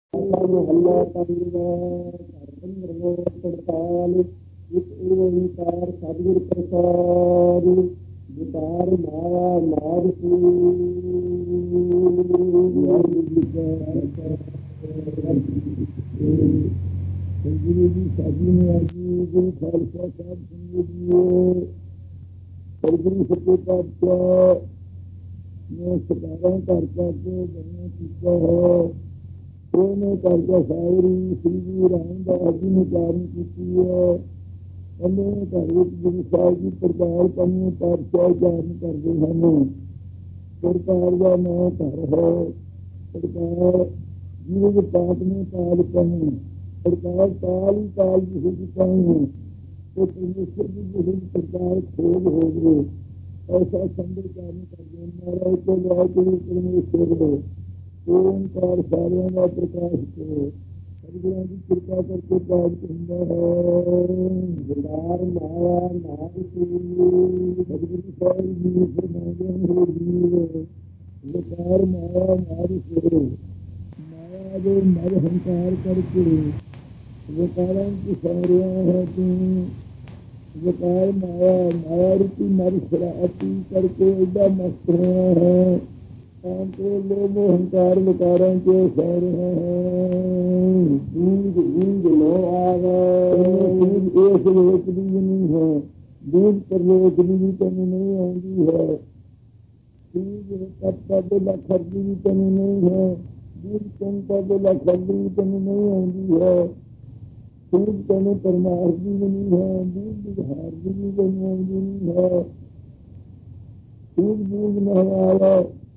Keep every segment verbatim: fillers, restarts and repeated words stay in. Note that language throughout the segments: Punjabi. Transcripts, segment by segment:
ਹੱਲਾ ਪੰਗਾ ਧਰਮ ਪੜਤਾਲ ਇੱਕ ਓੰਕਾਰ ਸਤਿਗੁਰ ਪ੍ਰਸਾਦ ਵਿਕਾਰ ਮਾਇਆ ਨਾਦ ਗੁਰੂ ਜੀ ਸਾਜੀ ਨੇ ਆਜੀ ਗੁਰੂ ਖਾਲਸਾ ਸਾਹਿਬ ਸੰਗਤ ਸਤਿਗੁਰੂ ਸੱਚੇ ਪਾਤਸ਼ਾਹ ਨੇ ਸਤਾਰਾਂ ਘਰ ਕਰਕੇ ਜਨਮ ਕੀਤਾ ਹੈ। ਉਹਨੇ ਕਰਕੇ ਸਾਰੀ ਸ੍ਰੀ ਗੁਰੂ ਰਾਮਦਾਸ ਜੀ ਨੇ ਚਾਰਨ ਕੀਤੀ ਹੈ। ਉਹਨੇ ਘਰ ਵਿੱਚ ਗੁਰੂ ਸਾਹਿਬ ਜੀ ਪ੍ਰਚਾਰ ਕਰਨੇ ਪਾਤਸ਼ਾਹ ਚਾਰਨ ਕਰਦੇ ਹਨ। ਸਰਕਾਰ ਦਾ ਨਾਂ ਘਰ ਹੈ। ਸਰਕਾਰ ਜਿਹਦੇ ਪਾਤ ਨੇ ਕਾਲ ਕਹੇ ਸਰਕਾਰ ਕਾਲ ਹੀ ਕਾਲ ਜਿਹੇ ਦੀ ਕਹੇ तो परमेश्वर की जो सरकार खोज हो गए ऐसा संदेश चारण कर नारायण को लाए परमेश्वर ओंकार सारे का प्रकाश को सदगुरु की कृपा करके प्राप्त होता है। विकार माया नाद सदगुरु साहिब जी फरमाते हो जीव विकार माया नाद से माया जो मर हंकार करके विकारों की सारियां है तू विकार माया माया रूपी मर शरारती करके एडा मस्त रहा है तो लोग अहंकार विकारों के सह रहे हैं। दूध दूध लो आवे दूध एक लोक भी नहीं है दूध पर लोक भी तेन नहीं आती है दूध तत्ता तो लखर्जी भी तेन नहीं है दूध चंता तो लखर्जी भी तेन नहीं आती है दूध कहने परमार भी नहीं है दूध बिहार भी नहीं है दूध दूध नहीं आया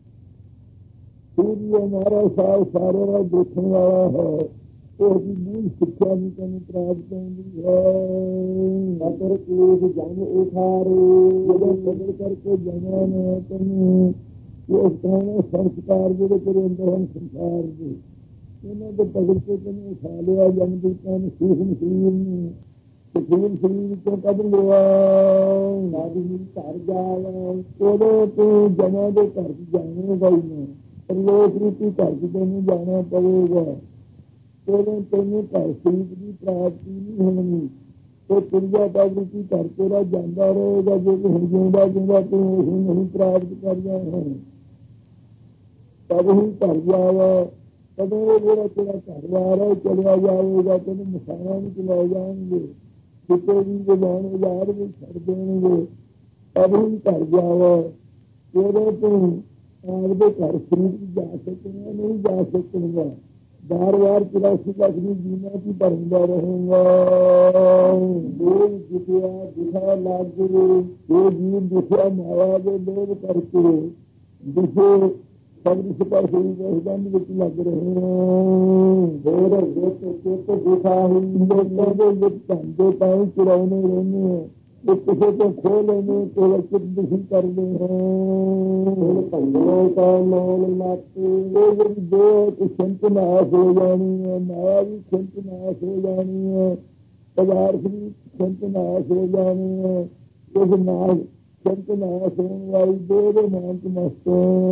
दूध हमारा साल सारे का देखने वाला है तो दूध शिक्षा भी कहने प्राप्त होती है। अगर क्रोध जन उठारे जब बदल करके जना ने तेन कहने संस्कार जो तेरे अंदर हम संसार के ਇਹਨਾਂ ਦੇ ਪਗੜ ਕੇ ਤੈਨੂੰ ਉਠਾ ਲਿਆ ਜਨਦੂਤਾਂ ਨੇ ਸੂਖਮ ਸਰੀਰ ਨੂੰ ਸੂਖਮ ਸਰੀਰ ਵਿੱਚੋਂ ਕੱਢ ਲਿਆ ਸਾਧੂ ਘਰ ਜਾਇਆ ਉਹਦੇ ਤੂੰ ਜਮਾਂ ਦੇ ਘਰ ਚ ਜਾਣੇਗਾ ਹੀ ਨਹੀਂ ਪਰਲੋਕ ਰੂਪੀ ਘਰ ਚ ਤੈਨੂੰ ਜਾਣਾ ਪਵੇਗਾ। ਤੇਰੇ ਤੈਨੂੰ ਘਰ ਸਰੀਰ ਦੀ ਪ੍ਰਾਪਤੀ ਨਹੀਂ ਹੋਣੀ ਤੇ ਤੁਰਿਆ ਪਗ ਰੂਪੀ ਘਰ ਤੇਰਾ ਜਾਂਦਾ ਰਹੇਗਾ ਜੇ ਹੁਣ ਜਿਉਂਦਾ ਜਿਉਂਦਾ ਤੂੰ ਉਹ ਨਹੀਂ ਪ੍ਰਾਪਤ ਕਰਦਾ ਹੈ ਤਦ ਹੀ ਘਰ ਜਾਵਾ कदों जोड़ा तेरा घरवार है चलिया जाएगा तेन मसाना भी चला जाएंगे कितने भी जजान बाजार भी छड़ देंगे तब ही घर जाओ तेरे तू आपके घर शरीर जा सकेगा नहीं जा सकेगा बार बार तिरासी लाख भी जीना की भरदा रहेगा लोग दिखा दिखा लाग ये जीव दिखा माया के लोग करके दिखे सब रिश्ता शरीर गंद विच लग रहे हैं दिखा धंधे पाई चुराने रहने हैं किसी को खो लेने केवल चित दुखी करते हैं का मान मत दो क्षंत नाश हो जानी है माया भी क्षंत नाश हो जानी है पदार्थ भी क्षंत नाश हो जानी है उस नाश संत नाश होने वाली दो नाम मस्त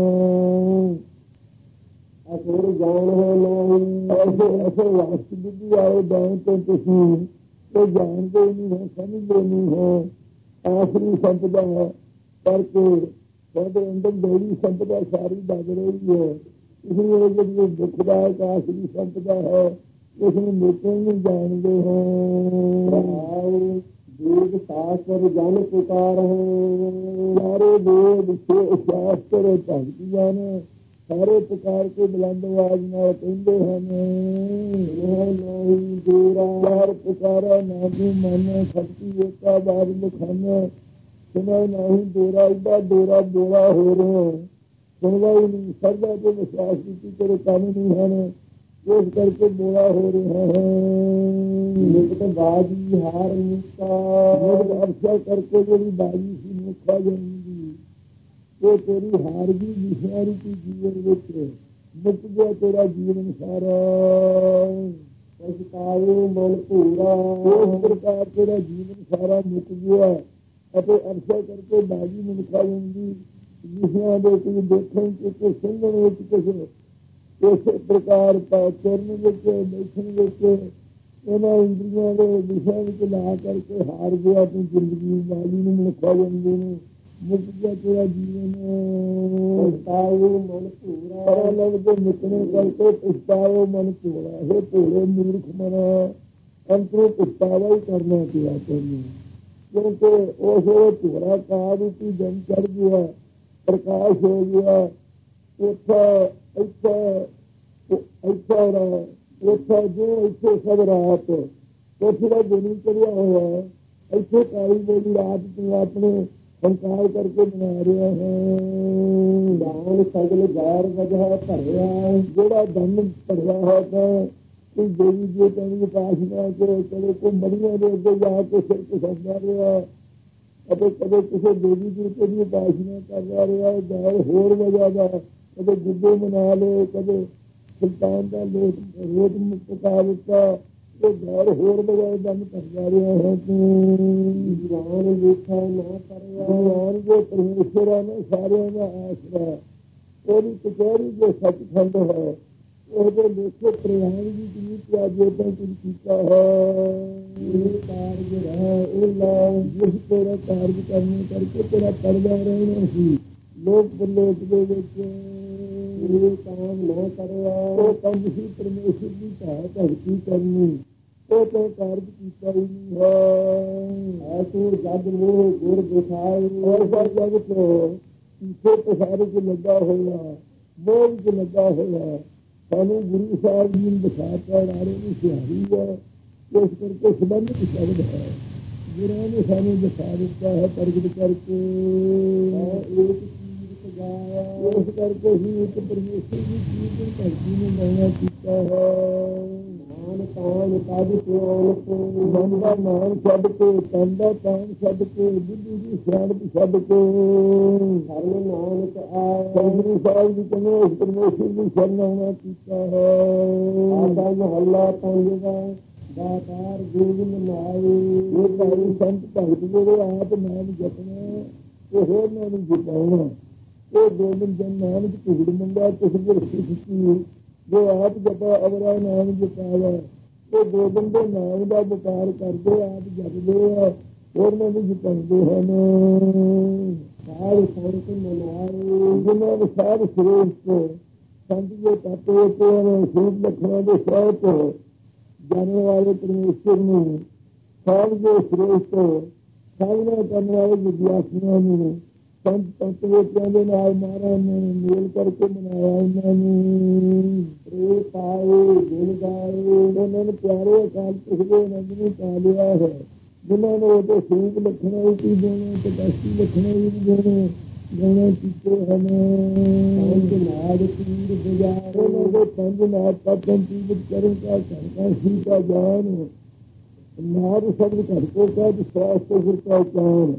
असुर जान है नहीं ऐसे ऐसे वास्तु बुद्धि आए जाए तो तुम तो जानते नहीं है समझते नहीं है आखिरी संपदा है करके कहते अंदर देवी संपदा सारी दब रही है इसलिए जब दुखदायक आखिरी संपदा है उसमें लोग नहीं जानते हैं। वेद शास्त्र जन पुकार है सारे वेद शास्त्र भगत जाने सारे पुकार के बुलंद आवाज नाल कहते हैं नहीं दूरा यार पुकारा नामी मन शक्ति एका बार लिखाने सुना नहीं दूरा इदा दूरा बोरा हो रहे सुनवा ही नहीं श्रद्धा को विश्वास की तेरे काम नहीं है इस करके बोला हो रहे हैं बाजी हार अवसर करके जो बाजी सी मुखा जाएंगी वो तेरी हार भी विषारी की जीवन में मुक गया तेरा जीवन सारा पछताए मन पूरा इस प्रकार तेरा जीवन सारा मुक गया अपने अवसर करके बाजी में मुखा जाएंगी विषया देखने के सुनने किसी ਇਸੇ ਪ੍ਰਕਾਰ ਤੁਰਨ ਵਿੱਚ ਬੈਠਣ ਵਿੱਚ ਇਹਨਾਂ ਇੰਦਰੀਆਂ ਦੇ ਵਿਸ਼ੇ ਵਿੱਚ ਲਾ ਕਰਕੇ ਹਾਰ ਗਿਆ ਤੂੰ ਜ਼ਿੰਦਗੀ ਵਾਲੀ ਨੂੰ ਮਨੁੱਖਾ ਜਾਂਦੇ ਨੇ ਮੁੱਕ ਗਿਆ ਤੇਰਾ ਜੀਵਨ ਪਛਤਾਓ ਮਨ ਭੂਰਾ ਲੱਗਦੇ ਮਿਟਣੇ ਕਰਕੇ ਪਛਤਾਓ ਮਨ ਭੂਰਾ ਹੈ ਭੂਰੇ ਮੂਰਖ ਮਨਾ ਅੰਤਰੋਂ ਪਛਤਾਵਾ ਹੀ ਕਰਨਾ ਪਿਆ ਤੈਨੂੰ ਕਿਉਂਕਿ ਉਸ ਵੇਲੇ ਭੂਰਾ ਕਾਲ ਉੱਤੇ ਜਨ ਚੜ ਗਿਆ ਪ੍ਰਕਾਸ਼ ਹੋ ਗਿਆ ਉੱਥੇ ਇੱਥੇ ਇੱਥੇ ਉੱਥੇ ਜੋ ਇੱਥੇ ਸਭ ਰਾਤ ਉੱਥੇ ਦਾ ਦਿਨ ਚੜਿਆ ਹੋਇਆ ਇੱਥੇ ਕਾਲੀ ਬੋਲੀ ਰਾਤ ਤੂੰ ਆਪਣੇ ਸੰਕਾਰ ਕਰਕੇ ਬਣਾ ਰਿਹਾ ਹੈ ਦਾਨ ਸਗਲ ਗੈਰ ਵਜ੍ਹਾ ਭਰਿਆ ਜਿਹੜਾ ਦਮ ਭਰਿਆ ਹੈ ਤਾਂ ਕੋਈ ਦੇਵੀ ਜੀ ਤੈਨੂੰ ਉਪਾਸਨਾ ਕਰੋ ਚਲੋ ਕੋਈ ਮੜੀਆਂ ਦੇ ਅੱਗੇ ਜਾ ਕੇ ਸਿਰ ਘਸਾਉਂਦਾ ਰਿਹਾ ਅਤੇ ਕਦੇ ਕਿਸੇ ਦੇਵੀ ਜੀ ਦੀ ਉਪਾਸਨਾ ਕਰਦਾ ਰਿਹਾ ਗੈਰ ਹੋਰ ਵਜ੍ਹਾ ਦਾ ਕਦੇ ਗੁੱਡੇ ਮਨਾ ਲਏ ਕਦੇ ਸੁਲਤਾਨ ਦਾ ਲੋਟ ਰੋਟ ਮੁਕਤਾ ਦਿੱਤਾ ਇਹ ਗੈਰ ਹੋਰ ਵਜ੍ਹਾ ਦਮ ਕਰਦਾ ਰਿਹਾ ਹੈ ਤੂੰ ਗਿਆਨ ਵੇਖਾ ਨਾ ਕਰਿਆ ਗਿਆਨ ਜੋ ਪਰਮੇਸ਼ਰ ਨੇ ਸਾਰਿਆਂ ਦਾ ਆਸਰਾ ਉਹਦੀ ਕਚਹਿਰੀ ਜੋ ਸੱਚਖੰਡ ਹੈ ਉਹਦੇ ਲੇਖੇ ਪ੍ਰਯਾਨ ਦੀ ਜਿੰਨੀ ਪਿਆ ਜੋ ਤਾਂ ਕੁਝ ਕੀਤਾ ਹੈ ਇਹ ਕਾਰਜ ਹੈ ਇਹ ਲਾ ਜਿਸ ਤੇਰਾ ਕਾਰਜ ਕਰਨੇ ਕਰਕੇ ਤੇਰਾ ਪਰਦਾ ਰਹਿਣਾ ਸੀ ਲੋਕ ਬਲੋਕ ਦੇ ਵਿੱਚ ਇਹ ਕੰਮ ਨਾ ਕਰਿਆ ਉਹ ਕੰਮ ਹੀ ਪਰਮੇਸ਼ਰ ਦੀ ਭਾਅ ਭਗਤੀ ਕਰਨੀ ਉਹ ਤਾਂ ਕਾਰਜ ਕੀਤਾ ਹੀ ਨਹੀਂ ਹੈ ਐਸੋ ਜਗ ਨੂੰ ਗੁਰ ਦਿਖਾਏ ਔਰ ਸਰ ਜਗ ਤੋਂ ਪਿੱਛੇ ਪਸਾਰੇ ਚ ਲੱਗਾ ਹੋਇਆ ਮੋਹ ਚ ਲੱਗਾ ਹੋਇਆ ਸਾਨੂੰ ਗੁਰੂ ਸਾਹਿਬ ਜੀ ਨੂੰ ਦਿਖਾਤਾ ਨਾਰੇ ਦੀ ਸਿਹਾਰੀ ਹੈ ਇਸ ਕਰਕੇ ਸੰਬੰਧਿਤ ਸ਼ਬਦ ਹੈ ਗੁਰਾਂ ਨੇ ਸਾਨੂੰ ਦਿਖਾ ਦਿੱਤਾ ਹੈ ਪ੍ਰਗਟ ਕਰਕੇ ਇੱਕ ਇਸ ਕਰਕੇ ਹੀ ਇੱਕ ਪਰਮੇਸ਼ਰ ਦੀ ਚੀਜ਼ ਨੂੰ ਧਰਤੀ ਨੂੰ ਲੈਣਾ ਕੀਤਾ ਹੈ ਨਾਮ ਤਾਨ ਕਾਜ ਤੋਂ ਮਨ ਦਾ ਨਾਮ ਛੱਡ ਕੇ ਤਨ ਦਾ ਤਾਨ ਛੱਡ ਕੇ ਬੁੱਧੀ ਦੀ ਸਿਆਣਪ ਛੱਡ ਕੇ ਹਰਿ ਨਾਨਕ ਆਏ ਗੁਰੂ ਸਾਹਿਬ ਜੀ ਕਹਿੰਦੇ ਉਸ ਪਰਮੇਸ਼ਰ ਦੀ ਸ਼ਰਨ ਆਉਣਾ ਕੀਤਾ ਹੈ ਆਸਾ ਮਹੱਲਾ ਪੰਜਵਾਂ ਦਾਤਾਰ ਗੋਬਿੰਦ ਨਾਏ ਇਹ ਭਾਈ ਸੰਤ ਭਗਤ ਜਿਹੜੇ ਆਪ ਨਾਮ ਜਪਣਾ ਤੇ ਹੋਰ ਨਾਮ ਜਪਾਉਣਾ ਉਹ ਗੋਬਿੰਦ ਜਨ ਨਾਨਕ ਝੂੜ ਮੰਗਾ ਤਸਵੀਰ ਸਿੱਖੀ ਜੋ ਆਪ ਜਪਾ ਅਵਰਾ ਨਾਮ ਜਪਾਇਆ ਉਹ ਗੋਬਿੰਦ ਦੇ ਨਾਮ ਦਾ ਵਪਾਰ ਕਰਦੇ ਆਪ ਜਪਦੇ ਆ ਹੋਰ ਨਾਮ ਜਪਾਉਂਦੇ ਹਨ ਸਾਧ ਸੰਤ ਮਨਾਏ ਜਿਨ੍ਹਾਂ ਨੇ ਸਾਧ ਸ੍ਰੇਸ਼ਟ ਸੰਤ ਜੋ ਤੱਤੇ ਤੇ ਸੂਤ ਲੱਖਾਂ ਦੇ ਸਹਿਤ ਜਾਣੇ ਵਾਲੇ ਪਰਮੇਸ਼ਰ ਨੂੰ ਸਾਧ ਜੋ ਸ੍ਰੇਸ਼ਟ ਸਾਧਨਾ ਕਰਨ ਵਾਲੇ ਵਿਦਿਆਰਥੀਆਂ ਨੂੰ ਸੰਤ ਤੱਤ ਵੇਚਿਆਂ ਦੇ ਨਾਲ ਮਹਾਰਾਜ ਨੇ ਮੇਲ ਕਰਕੇ ਮਨਾਇਆ ਉਹਨਾਂ ਨੂੰ ਰੇ ਪਾਏ ਦਿਲ ਗਾਏ ਉਹਨਾਂ ਨੇ ਪਿਆਰੇ ਅਕਾਲ ਪੁਰਖ ਦੇ ਆਨੰਦ ਨੂੰ ਪਾ ਲਿਆ ਹੈ ਜਿਨ੍ਹਾਂ ਨੇ ਉਹਦੇ ਸੂਪ ਲੱਖਣਾ ਵੀ ਦੇਣੇ ਤੇ ਦਸਤੀ ਲੱਖਣਾ ਵੀ ਦੇਣੇ ਗਾਣੇ ਕੀਤੇ ਹਨ ਪੰਜ ਨਾਦ ਪੀਰ ਬਜਾਏ ਉਹਨਾਂ ਦੇ ਪੰਜ ਨਾਦ ਪਤਨ ਪੀਰ ਕਰਨ ਦਾ ਸੰਕਾ ਸੀ ਦਾ ਜਾਨ ਨਾਦ ਸ਼ਬਦ ਘਰ ਕੋ ਕਹਿ ਸਵਾਸਤ ਗੁਰ ਕਾ ਜਾਨ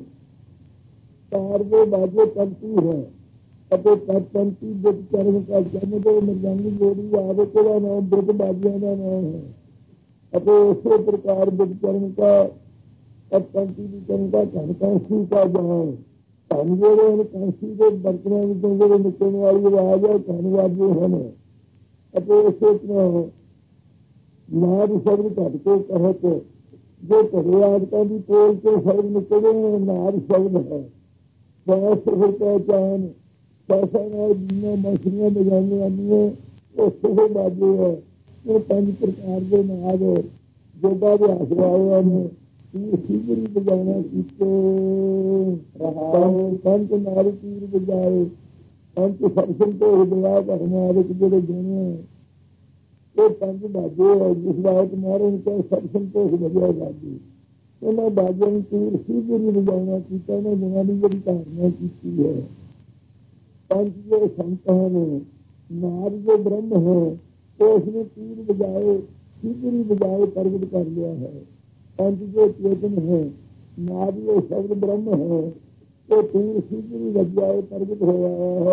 तार वो बाजे पंक्ति है ਅਤੇ ਪੰਕਤੀ ਦੇ ਚਰਨ ਦਾ ਜਨਮ ਦੇ ਮਰਜੰਗੀ ਜੋੜੀ ਆਵੇ ਕੋਲਾ ਨਾਮ ਬੁੱਧ ਬਾਜਿਆਂ ਦਾ ਨਾਮ ਹੈ ਅਤੇ ਉਸੇ ਪ੍ਰਕਾਰ ਬੁੱਧ ਚਰਨ ਦਾ ਪੰਕਤੀ ਦੀ ਚਰਨ ਦਾ ਧਨ ਕਾਂਸੀ ਦਾ ਜਾਨ ਧਨ ਜਿਹੜੇ ਹਨ ਕਾਂਸੀ ਦੇ ਬਰਤਨਾਂ ਵਿੱਚੋਂ ਜਿਹੜੇ ਨਿਕਲਣ ਵਾਲੀ ਆਵਾਜ਼ ਹੈ ਧੰਨਵਾਦੀ ਹਨ ਅਤੇ ਉਸੇ ਤਰ੍ਹਾਂ ਨਾਦ ਸ਼ਬਦ ਘਟ ਕੇ ਕਹਿਤ ਜੋ ਘੜੇ ਆਦਤਾਂ ਦੀ ਪੋਲ ਤੋਂ ਸ਼ਬਦ ਨਿਕਲੇ ਨਾਦ ਸ਼ਬਦ ਹੈ ਸੁਰ ਪਹਿਚਾਨ ਪੈਸਾ ਨਾਲ ਜਿੰਨੀਆਂ ਮਛਲੀਆਂ ਬਜਾਈਆਂ ਆਉਂਦੀਆਂ ਉਹ ਸੁਹੇ ਬਾਜੇ ਹੈ ਉਹ ਪੰਜ ਪ੍ਰਕਾਰ ਦੇ ਨਾਦ ਜੋਗਾ ਦੇ ਆਸਰਾਏ ਨੇ ਇਹ ਸੀਗਰੀ ਬਜਾਉਣਾ ਕੀਤੇ ਰਹਾਉ ਪੰਜ ਨਾਲ ਤੀਰ ਬਜਾਏ ਪੰਜ ਸਰਸਨ ਤੋਂ ਵਿਆਹ ਕਰਨਾ ਜਿਹੜੇ ਜਾਣੇ ਉਹ ਪੰਜ ਬਾਜੇ ਹੈ ਜਿਸ ਦਾ ਇੱਕ ਮਾਰਨ ਤੋਂ ਸਰਸਨ ਤੋਂ ਵਜਿਆ ਜਾਂਦੀ ਉਹਨਾਂ ਬਾਜਿਆਂ ਨੂੰ ਤੀਰ ਸੀਗਰੀ ਬਜਾਉਣਾ ਕੀਤਾ ਉਹਨਾਂ ਜਨਾਂ ਦੀ ਜਿਹੜੀ ਧਾਰਨਾ ਕੀਤੀ ਹੈ ਪੰਜ ਜੋ ਸੰਤ ਹਨ ਨਾਦ ਜੋ ਬ੍ਰਹਮ ਹੈ ਉਹ ਉਸਨੇ ਤੀਰ ਬਜਾਏ ਸੀਗਰੀ ਬਜਾਏ ਪ੍ਰਗਟ ਕਰ ਲਿਆ ਹੈ ਪੰਜ ਜੋ ਚੇਤਨ ਹੈ ਨਾਦ ਜੋ ਸ਼ਬਦ ਬ੍ਰਹਮ ਹੈ ਉਹ ਤੀਰ ਸੀਗਰੀ ਬਜਾਏ ਪ੍ਰਗਟ ਹੋਇਆ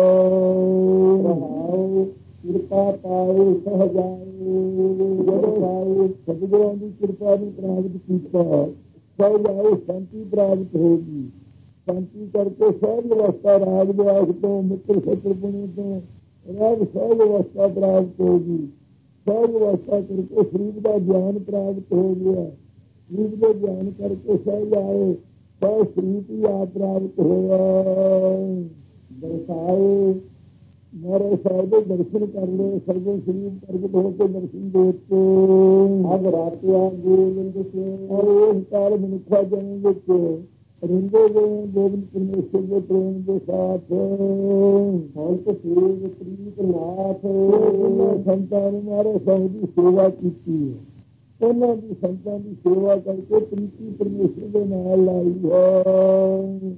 ਹੈ ਕਿਰਪਾ ਪਾਏ ਸਹਜਾਏ ਜਦੋਂ ਆਏ ਸਤਿਗੁਰਾਂ ਦੀ ਕਿਰਪਾ ਨੂੰ ਪ੍ਰਾਪਤ ਕੀਤਾ ਸਹਿਜ ਆਏ ਸ਼ਾਂਤੀ ਪ੍ਰਾਪਤ ਹੋਗੀ ਸ਼ਾਂਤੀ ਕਰਕੇ ਸਹਿਜ ਅਵਸਥਾ ਰਾਜ ਵਿਆਸ ਤੋਂ ਮਿੱਤਰ ਸੱਤਰ ਪੁਣੇ ਤੋਂ ਰਾਗ ਸਹਿਜ ਅਵਸਥਾ ਪ੍ਰਾਪਤ ਹੋਗੀ। ਸਹਿਜ ਅਵਸਥਾ ਕਰਕੇ ਸਰੀਰ ਦਾ ਗਿਆਨ ਪ੍ਰਾਪਤ ਹੋ ਗਿਆ। ਸਰੀਰ ਦੇ ਗਿਆਨ ਕਰਕੇ ਸਹਿਜ ਆਏ ਤਾਂ ਸਰੀਰ ਹੀ ਆਪ ਪ੍ਰਾਪਤ ਹੋਇਆ। ਦਰਸਾਏ ਮਾਰੇ ਸਾਹਿਬ ਦੇ ਦਰਸ਼ਨ ਕਰ ਲਏ। ਸਰਵੇ ਸਰੀਰ ਪ੍ਰਗਟ ਹੋ ਕੇ ਦਰਸ਼ਨ ਦੇਤੇ। ਅਗ ਰਾਤਿਆ ਗੋਬਿੰਦ ਸੇ ਔਰ ਇਸ ਕਾਲ ਮਨੁੱਖਾ ਜਨਮ ਵਿੱਚ ਰਹਿੰਦੇ ਗਏ ਗੋਬਿੰਦ ਪਰਮੇਸ਼ਰ ਦੇ ਪ੍ਰੇਮ ਦੇ ਸਾਥ। ਸੰਤ ਸੇਵ ਪ੍ਰੀਤ ਨਾਥ ਸੰਤਾਂ ਨੇ ਮਾਰੇ ਸਾਹਿਬ ਦੀ ਸੇਵਾ ਕੀਤੀ ਹੈ। ਉਹਨਾਂ ਦੀ ਸੰਤਾਂ ਦੀ ਸੇਵਾ ਕਰਕੇ ਪ੍ਰੀਤੀ ਪਰਮੇਸ਼ਰ ਦੇ ਨਾਲ ਲਾਈ ਹੈ।